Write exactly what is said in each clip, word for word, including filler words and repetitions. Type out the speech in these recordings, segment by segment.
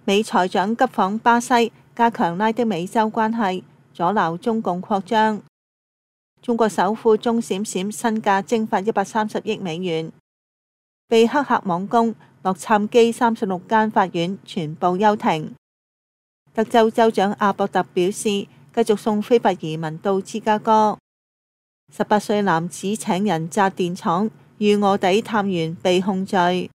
美財長急訪巴西，加強拉丁美洲關係，阻撓中共擴張。中國首富鐘閃閃身價蒸發一百三十億美元，被黑客網攻，洛杉磯三十六間法院全部休庭。德州州長阿博特表示，繼續送非法移民到芝加哥。十八歲男子請人砸電廠，遇臥底探員被控罪。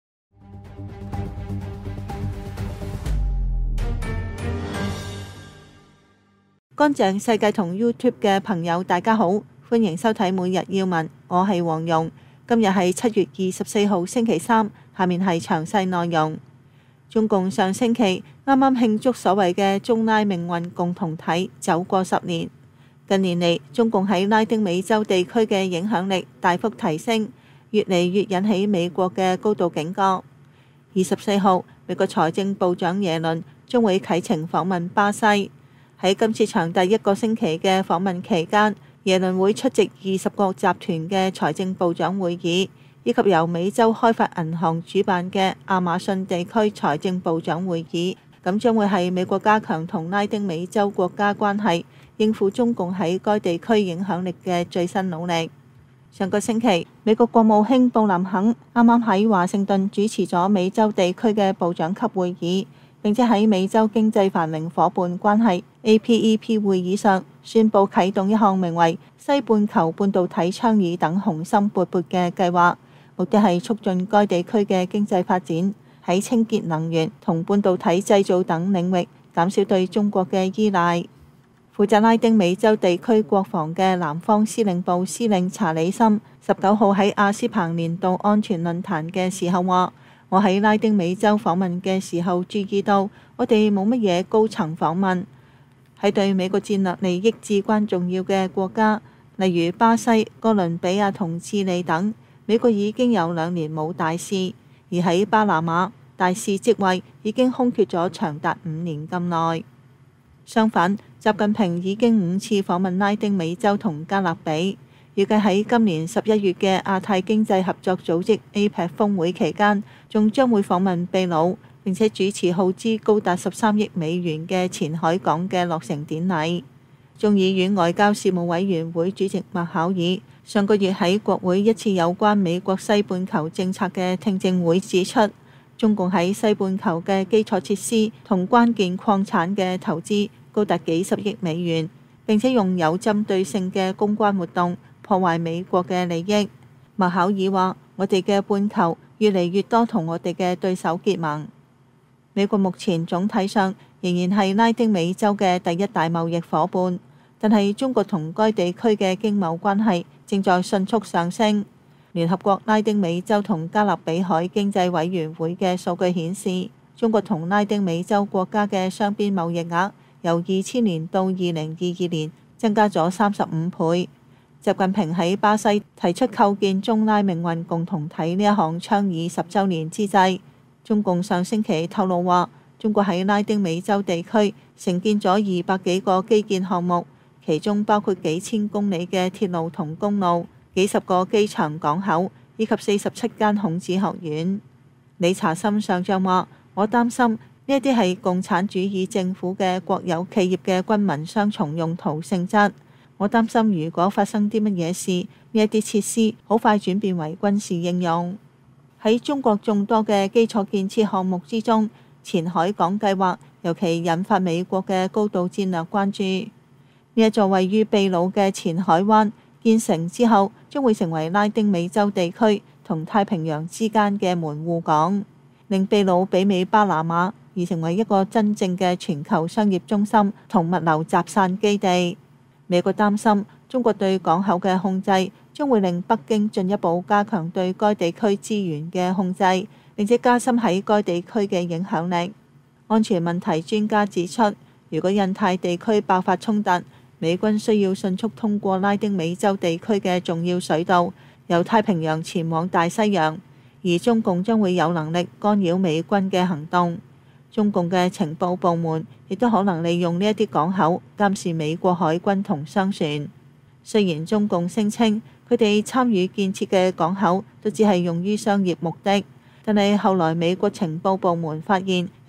乾淨世界同 YouTube 嘅朋友大家好，歡迎收睇每日要聞，我係黃蓉。今日係七月二十四號星期三，下面係詳細內容。中共上星期啱啱慶祝所謂嘅中拉命運共同體走過十年。近年嚟，中共喺拉丁美洲地區嘅影響力大幅提升，越嚟越引起美國嘅高度警覺。二十四號，美國財政部長耶倫將會啟程訪問巴西。喺今次長達一個星期嘅訪問期間，耶倫會出席二十國集團嘅財政部長會議，以及由美洲開發銀行主辦嘅亞馬遜地區財政部長會議。咁將會係美國加強同拉丁美洲國家關係，應付中共喺該地區影響力嘅最新努力。上個星期，美國國務卿布林肯啱啱喺華盛頓主持咗美洲地區嘅部長級會議，並且喺美洲經濟繁榮夥伴關係 A P E P 會議上宣布啟動一項名為西半球半導體倡議等雄心勃勃嘅計劃，目的係促進該地區嘅經濟發展，喺清潔能源同半導體製造等領域減少對中國嘅依賴。負責拉丁美洲地區國防嘅南方司令部司令查理森十九號喺亞斯彭年度安全論壇嘅時候話：我喺拉丁美洲訪問嘅時候注意到，我哋冇乜嘢高層訪問，喺對美國戰略利益至關重要嘅國家，例如巴西、哥倫比亞同智利等，美國已經有兩年冇大使，而喺巴拿馬，大使職位已經空缺咗長達五年咁耐。相反，習近平已經五次訪問拉丁美洲同加勒比，預計喺今年十一月嘅亞太經濟合作組織 A P E C 峰會期間，仲將會訪問秘魯，並且主持耗資高達十三億美元嘅前海港嘅落成典禮。眾議院外交事務委員會主席麥考爾上個月喺國會一次有關美國西半球政策嘅聽證會指出，中共喺西半球嘅基礎設施同關鍵礦產嘅投資高達幾十億美元，並且用有針對性嘅公關活動破壞美國嘅利益。麥考爾話：我哋嘅半球越嚟越多同我哋嘅對手結盟。美國目前總體上仍然係拉丁美洲嘅第一大貿易夥伴，但係中國同該地區嘅經貿關係正在迅速上升。聯合國拉丁美洲同加勒比海經濟委員會嘅數據顯示，中國同拉丁美洲國家嘅雙邊貿易額由二千年到二零二二年增加咗三十五倍。習近平喺巴西提出構建中拉命運共同體呢一項倡議十週年之際，中共上星期透露話，中國喺拉丁美洲地區承建咗二百幾個基建項目，其中包括幾千公里嘅鐵路同公路、幾十個機場港口以及四十七間孔子學院。理查森上將話：我擔心呢一啲係共產主義政府嘅國有企業嘅軍民雙重用途性質。我擔心如果發生啲乜嘢事，呢一啲設施好快轉變為軍事應用。喺中國眾多嘅基礎建設項目之中，前海港計劃尤其引發美國嘅高度戰略關注。呢一座位於秘魯嘅前海灣建成之後，將會成為拉丁美洲地區同太平洋之間嘅門戶港，令秘魯媲美巴拿馬，而成為一個真正嘅全球商業中心同物流集散基地。美國擔心中國對港口嘅控制將會令北京進一步加強對該地區資源嘅控制，並且加深喺該地區嘅影響力。安全問題專家指出，如果印太地區爆發衝突，美軍需要迅速通過拉丁美洲地區嘅重要水道，由太平洋前往大西洋，而中共將會有能力干擾美軍嘅行動。中共嘅情報部門亦都可能利用呢一啲港口監視美國海軍同商船。雖然中共聲稱佢哋參與建設嘅港口都只係用於商業目的，但係後來美國情報部門發現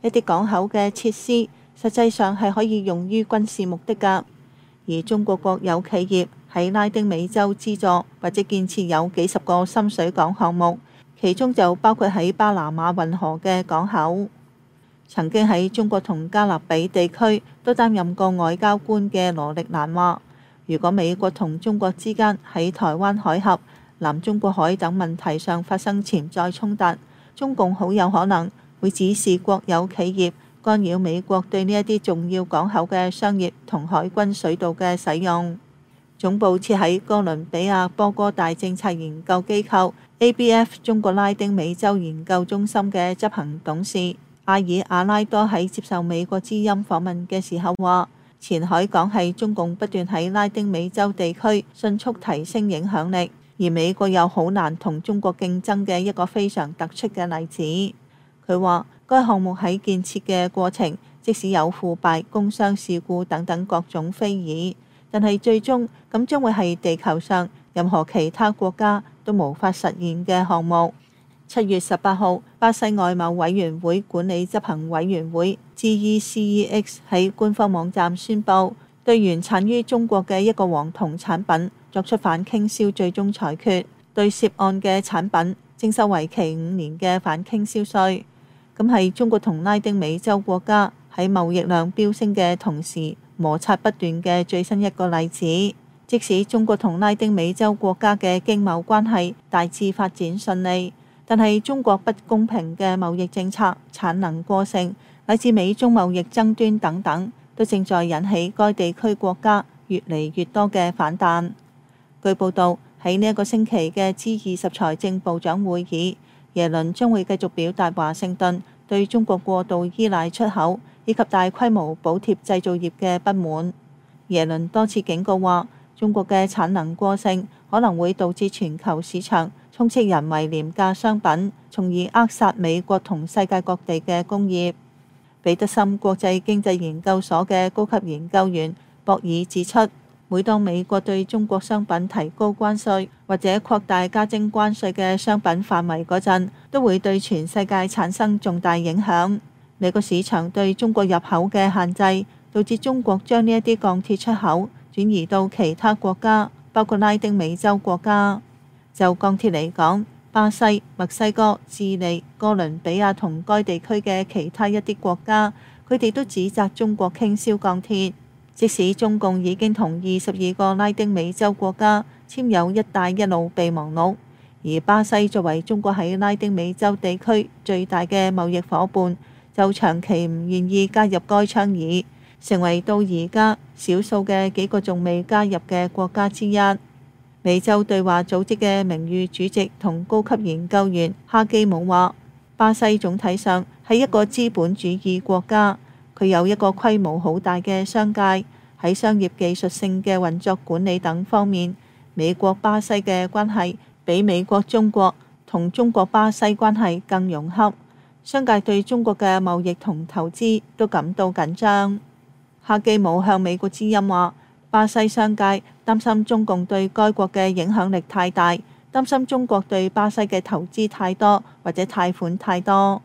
一啲港口嘅設施實際上係可以用於軍事目的㗎。而中國國有企業喺拉丁美洲資助或者建設有幾十個深水港項目，其中就包括喺巴拿馬運河嘅港口。曾經喺中國同加勒比地區都擔任過外交官嘅羅力蘭話，如果美國同中國之間喺台灣海峽、南中國海等問題上發生潛在衝突，中共好有可能會指示國有企業干擾美國對呢一啲重要港口嘅商業同海軍水道嘅使用。總部設喺哥倫比亞波哥大政策研究機構 A B F 中國拉丁美洲研究中心嘅執行董事阿爾阿拉多喺接受美國之音訪問嘅時候話，前海港係中共不斷喺拉丁美洲地區迅速提升影響力，而美國又好難同中國競爭嘅一個非常突出嘅例子。佢話該項目喺建設嘅過程，即使有腐敗、工傷事故等等各種非議，但係最終咁將會係地球上任何其他國家都無法實現嘅項目。七月十八號，巴西外貿委員會管理執行委員會 G E C E X 喺官方網站宣布，對原產於中國嘅一個黃銅產品作出反傾銷最終裁決，對涉案嘅產品徵收為期五年嘅反傾銷稅。咁係中國同拉丁美洲國家喺貿易量飆升嘅同時摩擦不斷嘅最新一個例子。即使中國同拉丁美洲國家嘅經貿關係大致發展順利，但係中國不公平嘅貿易政策、產能過剩，乃至美中貿易爭端等等，都正在引起該地區國家越嚟越多嘅反彈。據報道，喺呢一個星期嘅 G 二十財政部長會議，耶倫將會繼續表達華盛頓對中國過度依賴出口以及大規模補貼製造業嘅不滿。耶倫多次警告話，中國嘅產能過剩可能會導致全球市場充斥人為廉價商品，從而扼殺美國同世界各地嘅工業。彼得森國際經濟研究所嘅高級研究員博爾指出，每當美國對中國商品提高關稅或者擴大加徵關稅嘅商品範圍嗰陣，都會對全世界產生重大影響。美國市場對中國入口嘅限制，導致中國將呢一啲鋼鐵出口轉移到其他國家，包括拉丁美洲國家。就鋼鐵嚟講，巴西、墨西哥、智利、哥倫比亞同該地區嘅其他一啲國家，佢哋都指責中國傾銷鋼鐵。即使中共已經同二十二個拉丁美洲國家簽有一帶一路備忘錄，而巴西作為中國喺拉丁美洲地區最大嘅貿易夥伴，就長期唔願意加入該倡議，成為到而家少數嘅幾個仲未加入嘅國家之一。美洲對話組織嘅名譽主席同高級研究員哈基姆話，巴西總體上係一個資本主義國家，佢有一個規模好大嘅商界，喺商業技術性嘅運作管理等方面，美國巴西嘅關係比美國中國同中國巴西關係更融洽，商界對中國嘅貿易同投資都感到緊張。哈基姆向美國之音話，巴西商界擔心中共對該國嘅影響力太大，擔心中國對巴西嘅投資太多或者貸款太多。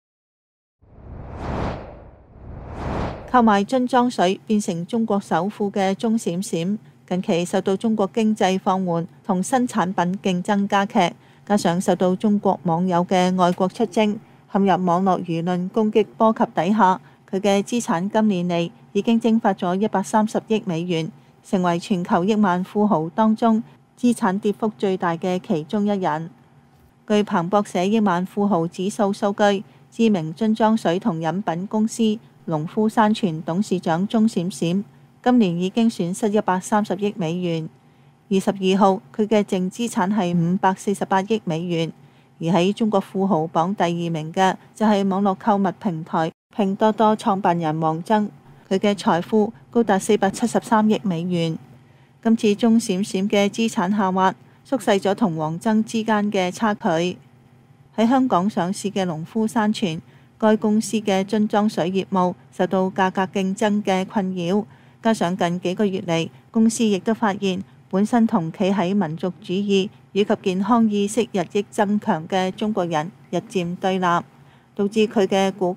購買樽裝水變成中國首富嘅鐘閃閃，近期受到中國經濟放緩同新產品競爭加劇，加上受到中國網友嘅愛國出征，陷入網絡輿論攻擊波及底下，佢嘅資產今年嚟已經蒸發咗一百三十億美元，成為全球億萬富豪當中資產跌幅最大嘅其中一人。據彭博社億萬富豪指數數據，知名樽裝水同飲品公司農夫山泉董事長鐘閃閃今年已經損失一百三十億美元。二十二號，佢嘅淨資產係五百四十八億美元。而喺中國富豪榜第二名嘅就係網絡購物平台拼多多創辦人王崢，佢嘅財富高達四百七十三億美元。今次鐘閃閃嘅資產下滑，縮細咗同王崢之間嘅差距。喺香港上市嘅農夫山泉，該公司嘅樽裝水業務受到價格競爭嘅困擾，加上近幾個月嚟，公司亦都發現本身同企喺民族主義以及健康意識日益增強嘅中國人日漸對立，導致佢嘅股價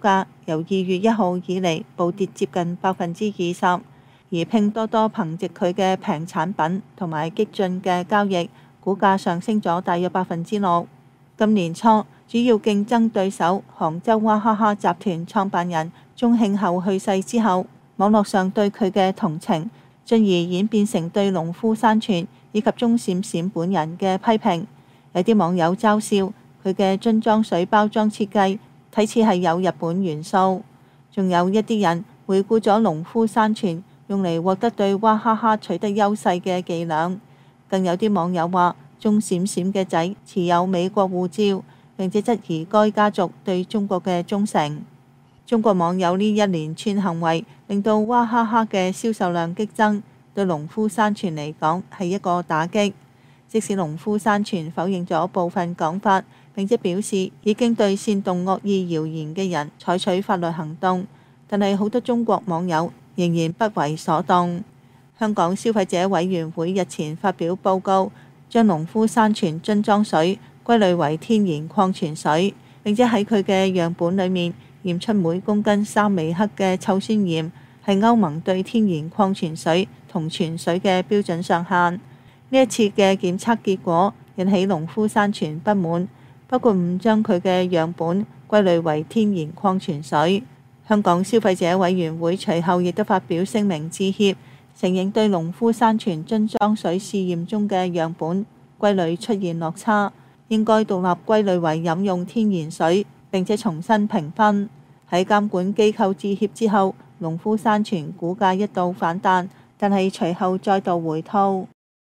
由二月一號以嚟暴跌接近百分之二十，而拼多多憑藉佢嘅平產品同埋激進嘅交易，股價上升咗大約百分之六。今年初，主要競爭對手杭州娃哈哈集團創辦人鐘慶後去世之後，網絡上對佢嘅同情，進而演變成對農夫山泉以及鐘閃閃本人嘅批評。有啲網友嘲笑佢嘅樽裝水包裝設計睇似係有日本元素，仲有一啲人回顧咗農夫山泉用嚟獲得對娃哈哈取得優勢嘅伎倆。更有啲網友話鐘閃閃嘅仔持有美國護照，並且質疑該家族對中國嘅忠誠。中國網友呢一連串行為令到娃哈哈嘅銷售量激增，對農夫山泉嚟講係一個打擊。即使農夫山泉否認咗部分講法，並且表示已經對煽動惡意謠言嘅人採取法律行動，但係好多中國網友仍然不為所動。香港消費者委員會日前發表報告，將農夫山泉樽裝水歸類為天然礦泉水，並且喺佢嘅樣本裡面驗出每公斤三微克嘅臭酸鹽，係歐盟對天然礦泉水同泉水嘅標準上限。呢一次嘅檢測結果引起農夫山泉不滿，包括唔將佢嘅樣本歸類為天然礦泉水。香港消費者委員會隨後亦都發表聲明致歉，承認對農夫山泉樽裝水試驗中嘅樣本歸類出現落差，應該獨立歸類為飲用天然水，並且重新評分。喺監管機構致歉之後，農夫山泉股價一度反彈，但係隨後再度回吐。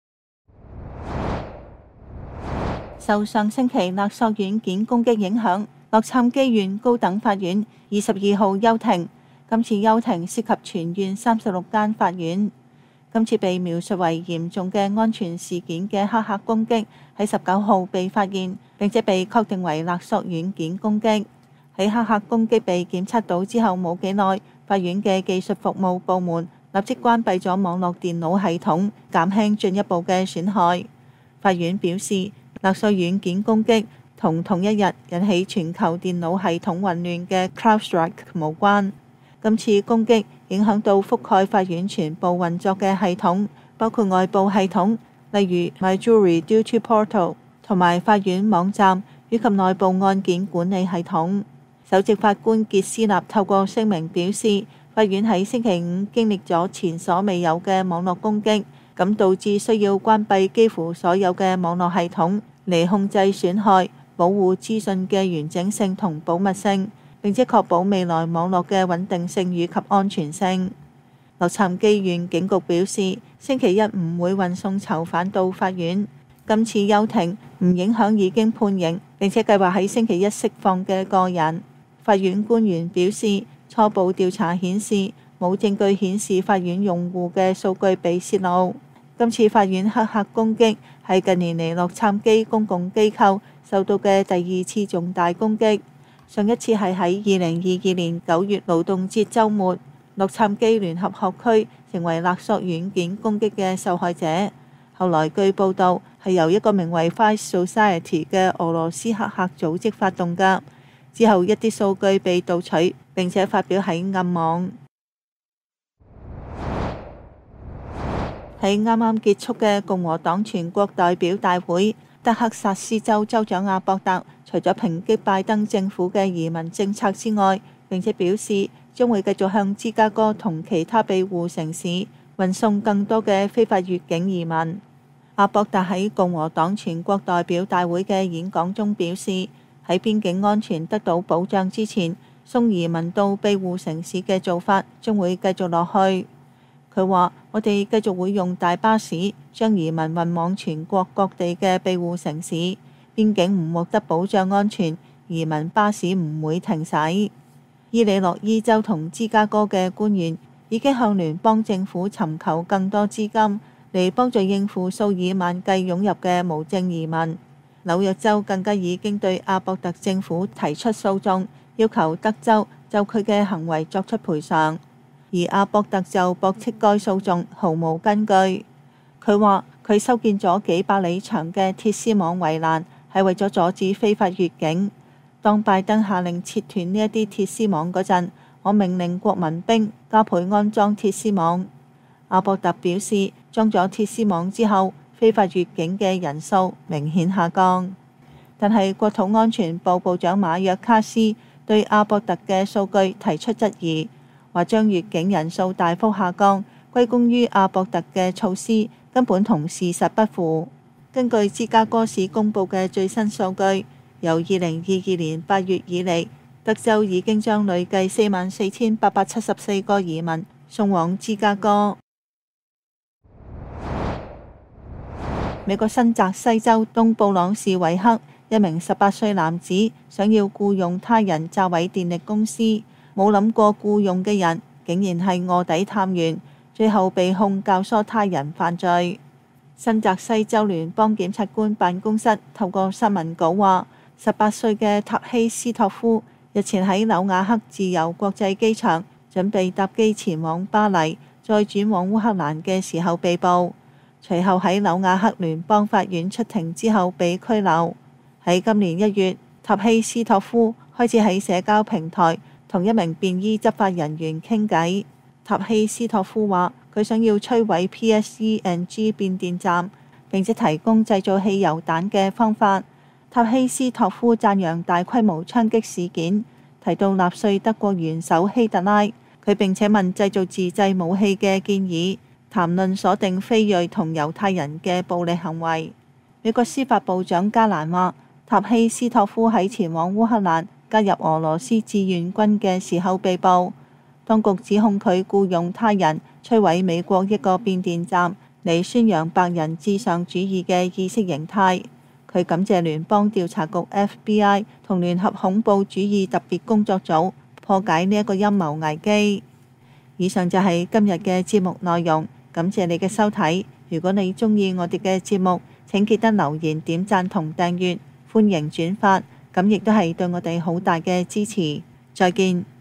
受上星期勒索軟件攻擊影響，洛杉磯縣高等法院二十二號休庭。今次休庭涉及全縣三十六間法院。今次被描述為嚴重嘅安全事件嘅黑客攻擊喺十九號被發現，並且被確定為勒索軟件攻擊。喺黑客攻擊被檢測到之後冇幾耐，法院嘅技術服務部門立即關閉咗網絡電腦系統，減輕進一步嘅損害。法院表示，勒索軟件攻擊同同一日引起全球電腦系統混亂嘅 CrowdStrike 無關。今次攻擊影響到覆蓋法院全部運作嘅系統，包括外部系統，例如 MyJury Duty Portal 同埋法院網站，以及內部案件管理系統。首席法官傑斯納透過聲明表示，法院喺星期五經歷咗前所未有嘅網絡攻擊，咁導致需要關閉幾乎所有嘅網絡系統嚟控制損害、保護資訊嘅完整性同保密性，並且確保未來網絡嘅穩定性與及安全性。洛杉磯縣警局表示，星期一唔會運送囚犯到法院。今次休庭唔影響已經判刑並且計劃喺星期一釋放嘅個人。法院官員表示，初步調查顯示冇證據顯示法院用戶嘅數據被泄露。今次法院黑客攻擊係近年嚟洛杉磯公共機構受到嘅第二次重大攻擊。上一次係喺二零二二年九月勞動節週末，洛杉磯聯合學區成為勒索軟件攻擊嘅受害者。後來據報道係由一個名為 Vice Society 嘅俄羅斯黑客組織發動㗎。之後一啲數據被盜取，並且發表喺暗網。喺啱啱結束嘅共和黨全國代表大會，德克薩斯州州長阿博特除咗抨擊拜登政府嘅移民政策之外，並且表示將會繼續向芝加哥同其他庇護城市運送更多嘅非法越境移民。阿博特喺共和黨全國代表大會嘅演講中表示，喺邊境安全得到保障之前，送移民到庇護城市嘅做法將會繼續落去。佢話：我哋繼續會用大巴士將移民運往全國各地嘅庇護城市，邊境唔獲得保障安全，移民巴士唔會停駛。伊利諾伊州同芝加哥嘅官員已經向聯邦政府尋求更多資金嚟幫助應付數以萬計湧入嘅無證移民。紐約州更加已經對阿博特政府提出訴訟，要求德州就佢嘅行為作出賠償，而阿博特就駁斥該訴訟毫無根據。佢話佢修建咗幾百里長嘅鐵絲網圍欄係為咗阻止非法越境， 當拜登下令切斷呢一啲鐵絲網嗰陣，我命令國民兵加倍安裝鐵絲網。阿博特表示，裝咗鐵絲網之後，非法越境嘅人數明顯下降。但係國土安全部部長馬約卡斯對阿博特嘅數據提出質疑，話將越境人數大幅下降歸功於阿博特嘅措施根本同事實不符。根據芝加哥市公佈嘅最新數據，由二零二二年八月以嚟，德州已經將累計四萬四千八百七十四個移民送往芝加哥。美國新澤西州東布朗士維克一名十八歲男子想要僱用他人炸毀電力公司，冇諗過僱用嘅人竟然係臥底探員，最後被控教唆他人犯罪。新澤西州聯邦檢察官辦公室透過新聞稿話，十八歲嘅塔希斯托夫日前喺紐瓦克自由國際機場準備搭機前往巴黎，再轉往烏克蘭嘅時候被捕，隨後喺紐瓦克聯邦法院出庭之後被拘留。喺今年一月，塔希斯托夫開始喺社交平台同一名便衣執法人員傾偈。塔希斯托夫話佢想要摧毀 P S E and G 變電站，並且提供製造汽油彈嘅方法。塔希斯托夫讚揚大規模槍擊事件，提到納粹德國元首希特拉。佢並且問製造自製武器嘅建議，談論鎖定非裔同猶太人嘅暴力行為。美國司法部長加蘭話，塔希斯托夫喺前往烏克蘭加入俄羅斯志願軍嘅時候被捕。當局指控佢僱用他人摧毀美國一個變電站，嚟宣揚白人至上主義嘅意識形態。佢感謝聯邦調查局 F B I 同聯合恐怖主義特別工作組破解呢一個陰謀危機。以上就係今日嘅節目內容，感謝你嘅收睇。如果你鍾意我哋嘅節目，請記得留言、點讚同訂閱，歡迎轉發，咁亦都係對我哋好大嘅支持。再見。